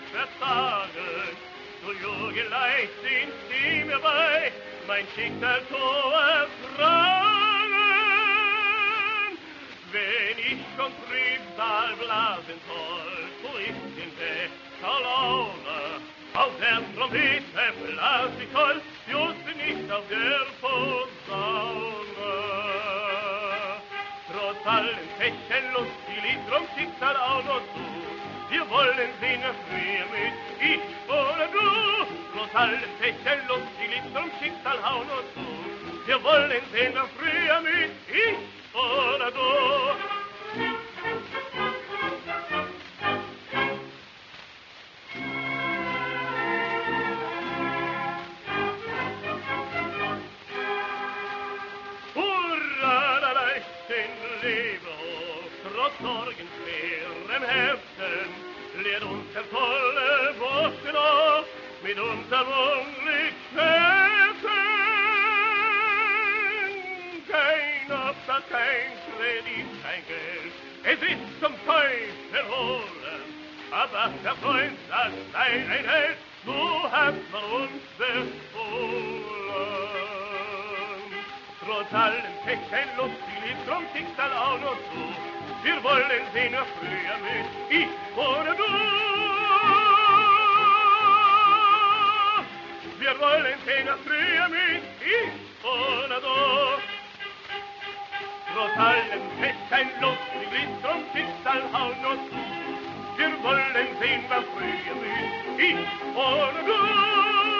versagen. So Jürgen leicht sind sie mir bei, mein Schicksal zu ertragen. Wenn ich schon Trübsal blasen soll, so ist in bester Laune. Auf der Trompete blas ich soll, just nicht auf der Posaune. Trotz allen Fächen Lust, die Lied drum Schicksal auch noch zu. Wir wollen singen früher mit, ich oder du. Trotz allen Fächen Lust, die Lied drum Schicksal auch noch zu. Wir wollen singen früher mit, ich oder du. Sorgen schwerem Herzen, lehrt uns der volle Boschen auf, mit unserem Unglück schätzen. Kein Obdach, kein Kredit, kein Geld, es ist zum Teufel holen, aber der Freund sagt, sei ein Held, so hat man uns befohlen. Trotz allen Pechern, Lust, die Lied, drum Schicksal auch noch zu. Wir wollen sehen noch früher mit, ich oder du. Wir wollen sehen noch früher mit, ich oder du. Trotz allem Pech ein Lust, die Blitz und Schicksal hauen noch zu. Wir wollen sehen noch früher mit, ich oder du.